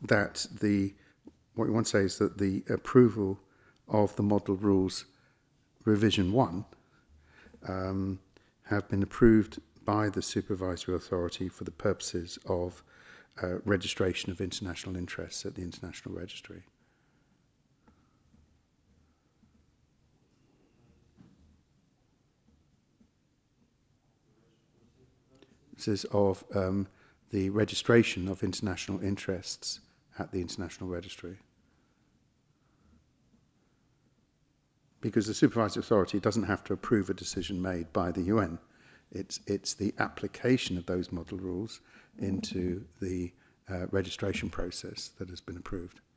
that what we want to say is that the approval of the model rules revision 1 have been approved by the supervisory authority for the purposes of registration of international interests at the International Registry. This is of the registration of international interests at the International Registry. Because the supervisory authority doesn't have to approve a decision made by the UN. It's the application of those model rules into the registration process that has been approved.